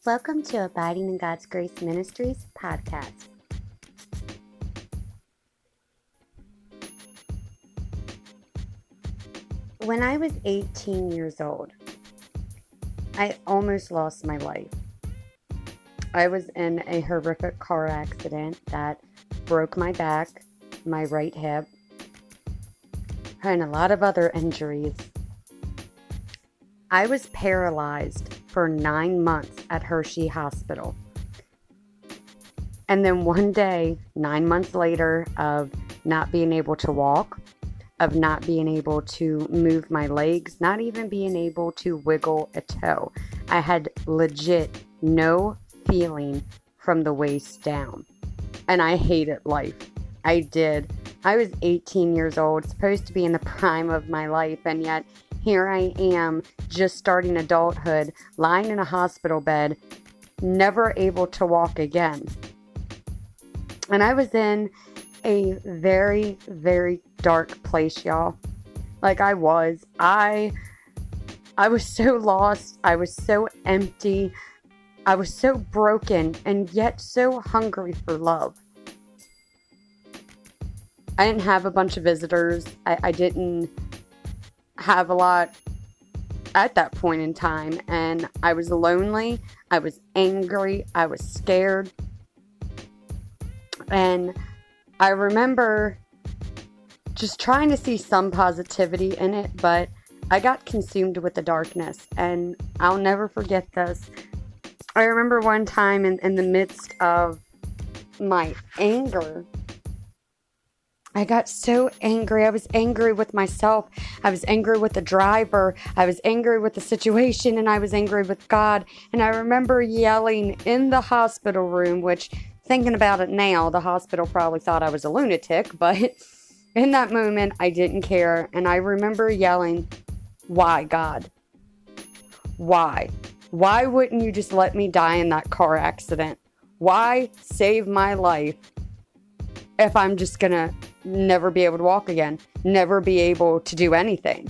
Welcome to Abiding in God's Grace Ministries podcast. When I was 18 years old, I almost lost my life. I was in a horrific car accident that broke my back, my right hip, and a lot of other injuries. I was paralyzed for 9 months at Hershey Hospital. And then one day, 9 months later, of not being able to walk, of not being able to move my legs, not even being able to wiggle a toe, I had legit no feeling from the waist down. And I hated life. I did. I was 18 years old, supposed to be in the prime of my life, and yet here I am, just starting adulthood, lying in a hospital bed, never able to walk again. And I was in a very, very dark place, y'all. Like I was so lost. I was so empty. I was so broken and yet so hungry for love. I didn't have a bunch of visitors. I didn't have a lot at that point in time, and I was lonely, I was angry, I was scared, and I remember just trying to see some positivity in it, but I got consumed with the darkness, and I'll never forget this. I remember one time in the midst of my anger, I got so angry. I was angry with myself. I was angry with the driver. I was angry with the situation, and I was angry with God. And I remember yelling in the hospital room, which, thinking about it now, the hospital probably thought I was a lunatic, but in that moment, I didn't care. And I remember yelling, "Why, God? Why? Why wouldn't you just let me die in that car accident? Why save my life if I'm just gonna never be able to walk again, never be able to do anything?"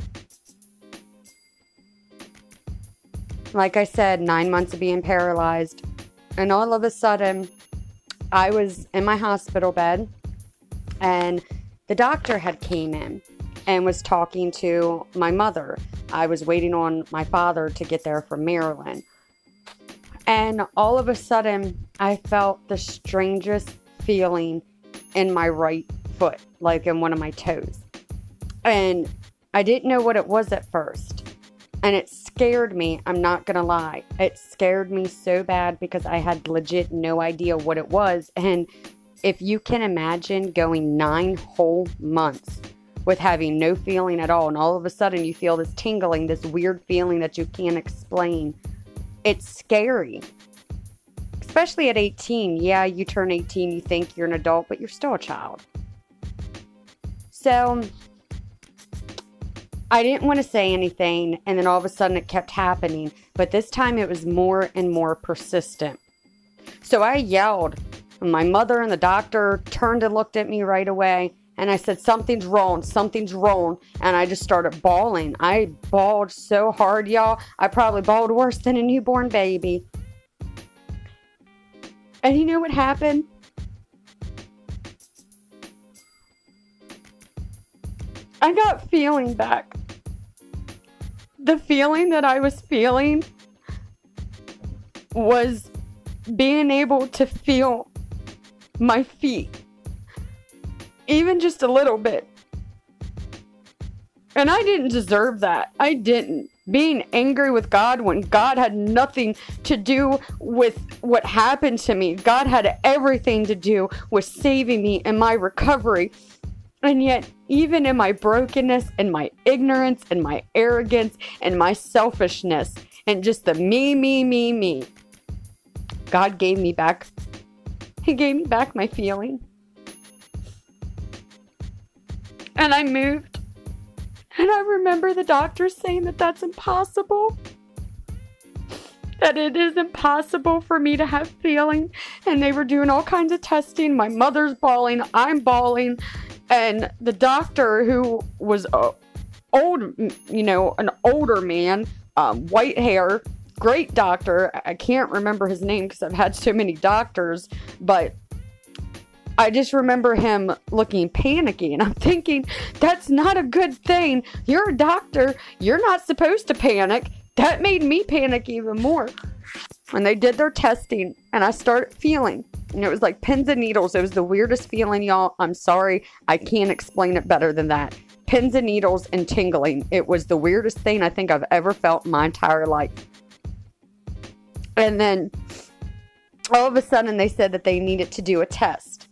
Like I said, 9 months of being paralyzed, and all of a sudden, I was in my hospital bed, and the doctor had came in and was talking to my mother. I was waiting on my father to get there from Maryland. And all of a sudden, I felt the strangest feeling in my right foot, like in one of my toes. And I didn't know what it was at first. And it scared me, I'm not gonna lie. It scared me so bad because I had legit no idea what it was. And if you can imagine going 9 whole months with having no feeling at all, and all of a sudden you feel this tingling, this weird feeling that you can't explain, it's scary. Especially at 18. Yeah, you turn 18, you think you're an adult, but you're still a child. So I didn't want to say anything, and then all of a sudden it kept happening. But this time it was more and more persistent. So I yelled, and my mother and the doctor turned and looked at me right away, and I said, something's wrong, and I just started bawling. I bawled so hard, y'all. I probably bawled worse than a newborn baby. And you know what happened? I got feeling back. The feeling that I was feeling was being able to feel my feet, even just a little bit. And I didn't deserve that. I didn't. Being angry with God when God had nothing to do with what happened to me. God had everything to do with saving me and my recovery. And yet, even in my brokenness and my ignorance and my arrogance and my selfishness and just the me, God gave me back. He gave me back my feeling. And I moved. And I remember the doctor saying that that's impossible. That it is impossible for me to have feeling. And they were doing all kinds of testing. My mother's bawling. I'm bawling. And the doctor, who was old, an older man, white hair, great doctor. I can't remember his name because I've had so many doctors, but I just remember him looking panicky, and I'm thinking, that's not a good thing. You're a doctor. You're not supposed to panic. That made me panic even more. When they did their testing, and I started feeling, and it was like pins and needles. It was the weirdest feeling, y'all. I'm sorry. I can't explain it better than that. Pins and needles and tingling. It was the weirdest thing I think I've ever felt in my entire life. And then all of a sudden they said that they needed to do a test.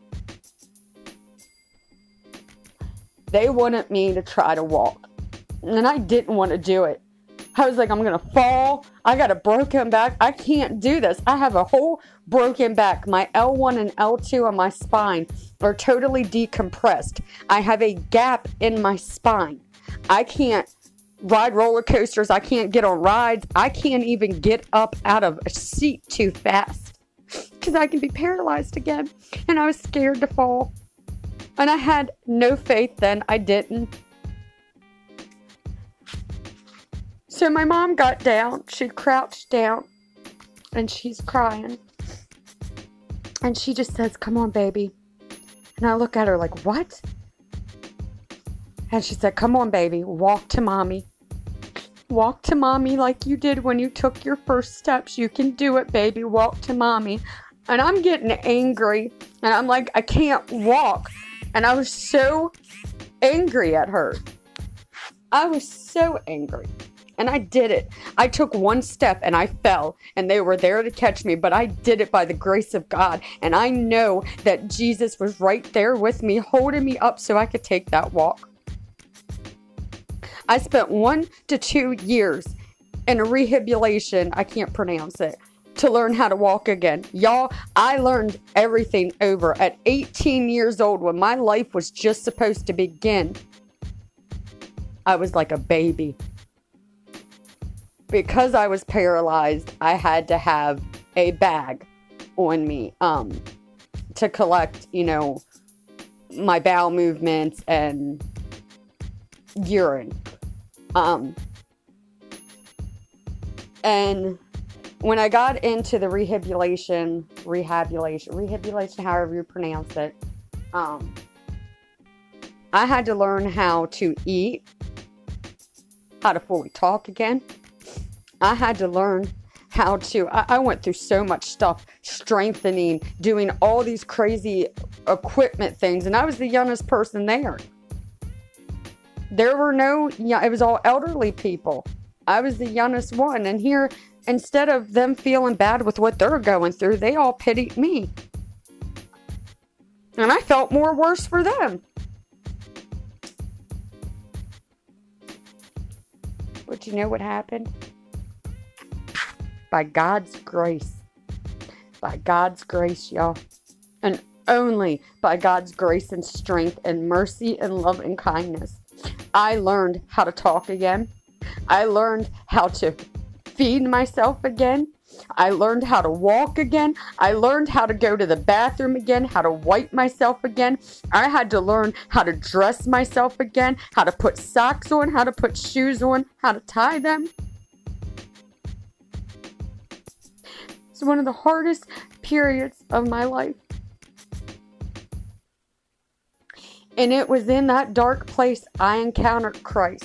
They wanted me to try to walk. And I didn't want to do it. I was like, I'm going to fall. I got a broken back. I can't do this. I have a whole broken back. My L1 and L2 on my spine are totally decompressed. I have a gap in my spine. I can't ride roller coasters. I can't get on rides. I can't even get up out of a seat too fast because I can be paralyzed again. And I was scared to fall. And I had no faith then. I didn't. So my mom got down. She crouched down. And she's crying. And she just says, come on, baby. And I look at her like, what? And she said, come on, baby. Walk to mommy. Walk to mommy like you did when you took your first steps. You can do it, baby. Walk to mommy. And I'm getting angry. And I'm like, I can't walk. And I was so angry at her. I was so angry. And I did it. I took one step and I fell. And they were there to catch me. But I did it by the grace of God. And I know that Jesus was right there with me, holding me up so I could take that walk. I spent 1 to 2 years in a rehabilitation. I can't pronounce it. To learn how to walk again. Y'all, I learned everything over at 18 years old when my life was just supposed to begin. I was like a baby. Because I was paralyzed, I had to have a bag on me to collect, my bowel movements and urine. And when I got into the rehabilitation, however you pronounce it, I had to learn how to eat, how to fully talk again. I had to learn how to, I went through so much stuff, strengthening, doing all these crazy equipment things, and I was the youngest person there. There were it was all elderly people. I was the youngest one, and here, instead of them feeling bad with what they're going through, they all pitied me. And I felt more worse for them. But you know what happened? By God's grace. By God's grace, y'all. And only by God's grace and strength and mercy and love and kindness, I learned how to talk again. I learned how to feed myself again. I learned how to walk again. I learned how to go to the bathroom again, how to wipe myself again. I had to learn how to dress myself again, how to put socks on, how to put shoes on, how to tie them. It's one of the hardest periods of my life. And it was in that dark place I encountered Christ.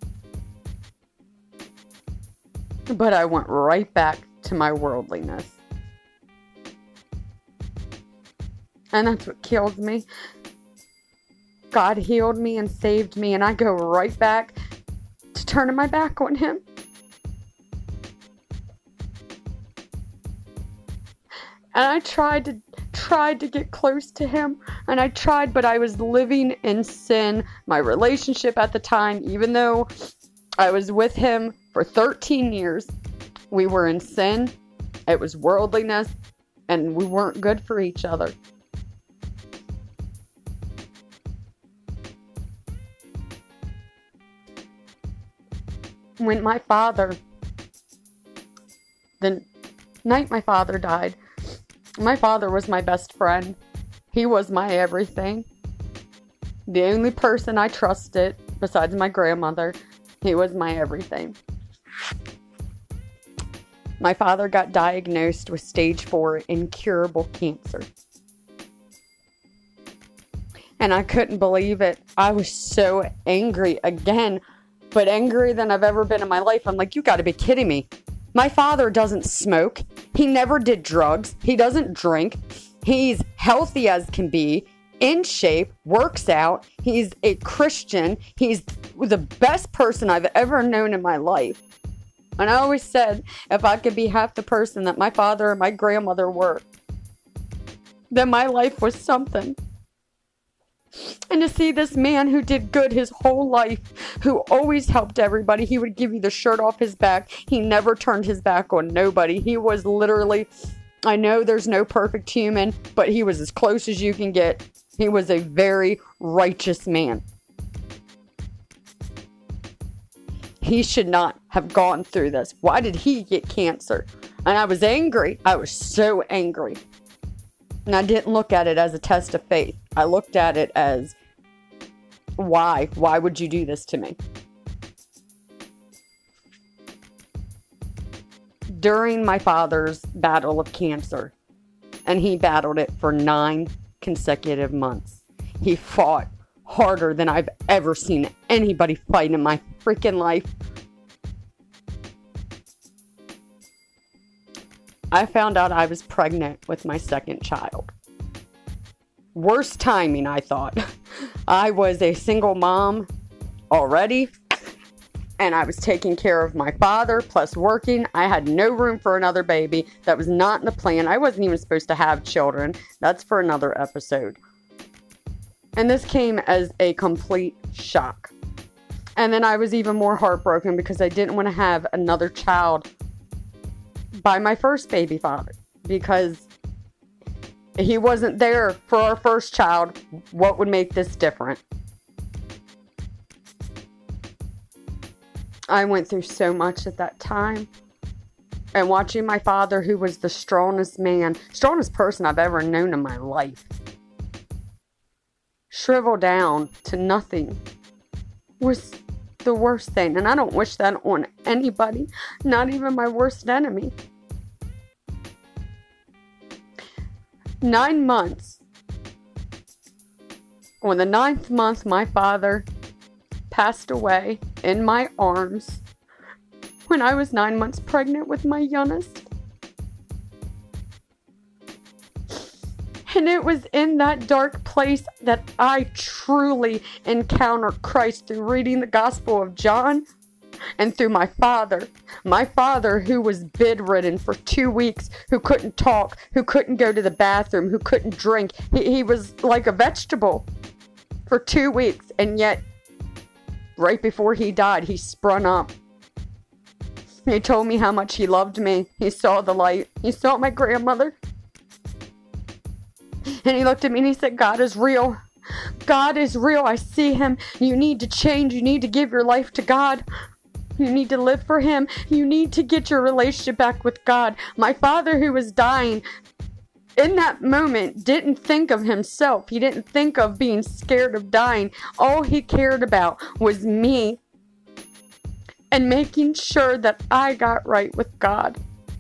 But I went right back to my worldliness. And that's what killed me. God healed me and saved me, and I go right back to turning my back on Him. And I tried to get close to Him, and I tried, but I was living in sin. My relationship at the time, even though I was with Him for 13 years, we were in sin. It was worldliness, and we weren't good for each other. When the night my father died, my father was my best friend. He was my everything. The only person I trusted, besides my grandmother, he was my everything. My father got diagnosed with stage 4 incurable cancer. And I couldn't believe it. I was so angry again, but angrier than I've ever been in my life. I'm like, you got to be kidding me. My father doesn't smoke. He never did drugs. He doesn't drink. He's healthy as can be, in shape, works out. He's a Christian. He's the best person I've ever known in my life. And I always said, if I could be half the person that my father and my grandmother were, then my life was something. And to see this man who did good his whole life, who always helped everybody, he would give you the shirt off his back. He never turned his back on nobody. He was literally, I know there's no perfect human, but he was as close as you can get. He was a very righteous man. He should not have gone through this. Why did he get cancer? And I was angry. I was so angry. And I didn't look at it as a test of faith. I looked at it as, why? Why would you do this to me? During my father's battle of cancer, and he battled it for 9 consecutive months, he fought harder than I've ever seen anybody fight in my freaking life. I found out I was pregnant with my second child. Worst timing, I thought. I was a single mom already, and I was taking care of my father, plus working. I had no room for another baby. That was not in the plan. I wasn't even supposed to have children. That's for another episode. And this came as a complete shock. And then I was even more heartbroken because I didn't want to have another child by my first baby father, because he wasn't there for our first child. What would make this different? I went through so much at that time. And watching my father, who was the strongest person I've ever known in my life, shrivel down to nothing, was the worst thing. And I don't wish that on anybody, not even my worst enemy. 9 months. On the 9th month, my father passed away in my arms when I was 9 months pregnant with my youngest. And it was in that dark place that I truly encountered Christ, through reading the Gospel of John and through my father. My father, who was bedridden for 2 weeks, who couldn't talk, who couldn't go to the bathroom, who couldn't drink. He was like a vegetable for 2 weeks. And yet, right before he died, he sprung up. He told me how much he loved me. He saw the light. He saw my grandmother. And he looked at me and he said, God is real. God is real. I see him. You need to change. You need to give your life to God. You need to live for him. You need to get your relationship back with God. My father, who was dying, in that moment, didn't think of himself. He didn't think of being scared of dying. All he cared about was me and making sure that I got right with God.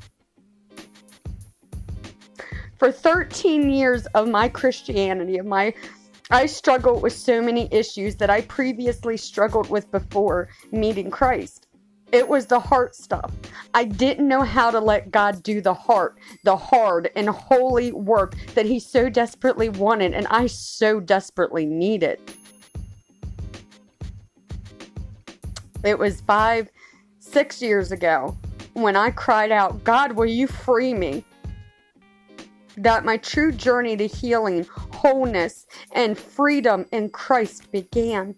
For 13 years of my Christianity, I struggled with so many issues that I previously struggled with before meeting Christ. It was the heart stuff. I didn't know how to let God do the heart, the hard and holy work that he so desperately wanted and I so desperately needed. It was 6 years ago when I cried out, God, will you free me? That my true journey to healing, wholeness, and freedom in Christ began.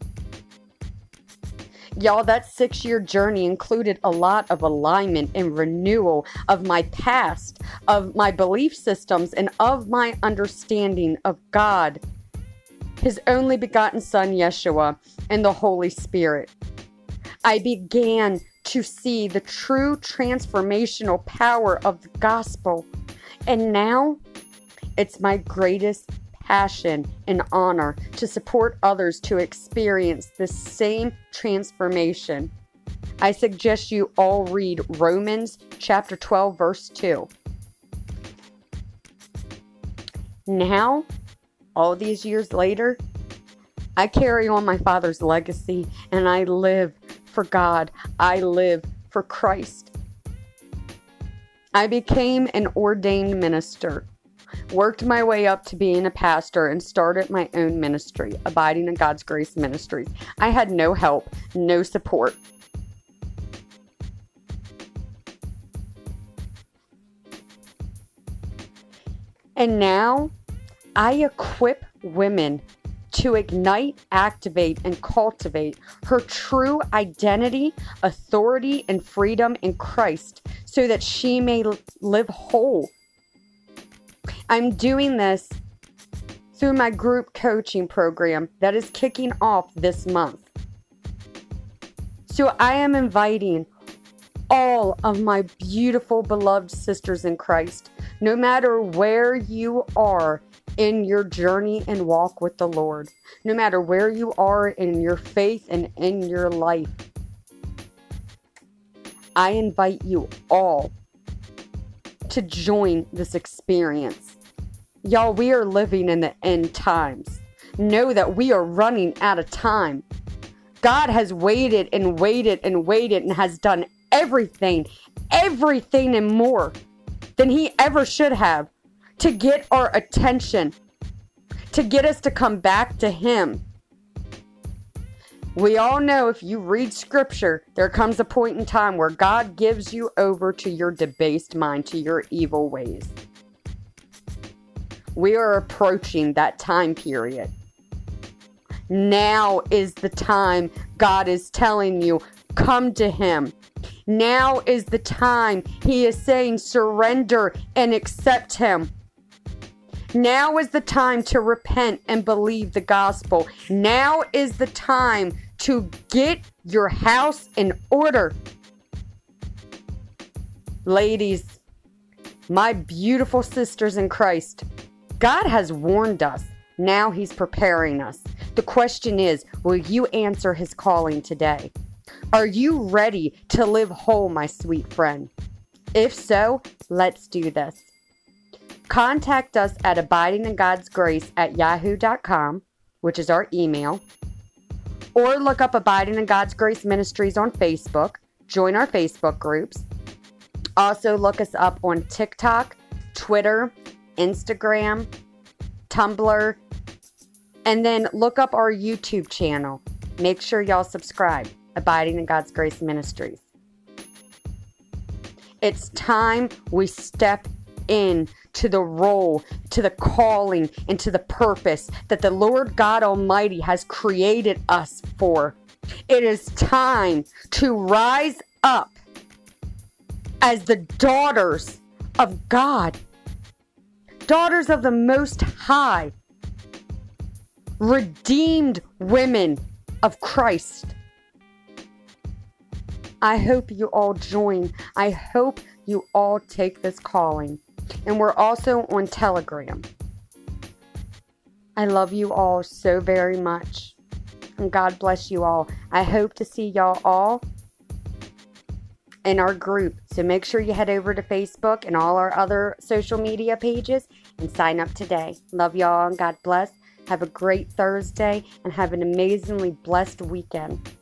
Y'all, that 6-year journey included a lot of alignment and renewal of my past, of my belief systems, and of my understanding of God, his only begotten Son, Yeshua, and the Holy Spirit. I began to see the true transformational power of the gospel. And now, it's my greatest passion and honor to support others to experience the same transformation. I suggest you all read Romans chapter 12, verse 2. Now, all these years later, I carry on my father's legacy, and I live for God. I live for Christ. I became an ordained minister, worked my way up to being a pastor, and started my own ministry, Abiding in God's Grace Ministries. I had no help, no support. And now, I equip women to ignite, activate, and cultivate her true identity, authority, and freedom in Christ so that she may live whole. I'm doing this through my group coaching program that is kicking off this month. So I am inviting all of my beautiful, beloved sisters in Christ, no matter where you are in your journey and walk with the Lord, no matter where you are in your faith and in your life, I invite you all to join this experience. Y'all, we are living in the end times. Know that we are running out of time. God has waited and waited and waited and has done everything and more than he ever should have to get our attention, to get us to come back to him. We all know if you read scripture, there comes a point in time where God gives you over to your debased mind, to your evil ways. We are approaching that time period. Now is the time God is telling you, come to him. Now is the time he is saying surrender and accept him. Now is the time to repent and believe the gospel. Now is the time to get your house in order. Ladies, my beautiful sisters in Christ, God has warned us. Now he's preparing us. The question is, will you answer his calling today? Are you ready to live whole, my sweet friend? If so, let's do this. Contact us at abidingingodsgrace@yahoo.com, which is our email. Or look up Abiding in God's Grace Ministries on Facebook. Join our Facebook groups. Also look us up on TikTok, Twitter, Instagram, Tumblr, and then look up our YouTube channel. Make sure y'all subscribe. Abiding in God's Grace Ministries. It's time we step in to the role, to the calling, and to the purpose that the Lord God Almighty has created us for. It is time to rise up as the daughters of God, daughters of the Most High, redeemed women of Christ. I hope you all join. I hope you all take this calling. And we're also on Telegram. I love you all so very much. And God bless you all. I hope to see y'all all in our group. So make sure you head over to Facebook and all our other social media pages and sign up today. Love y'all and God bless. Have a great Thursday and have an amazingly blessed weekend.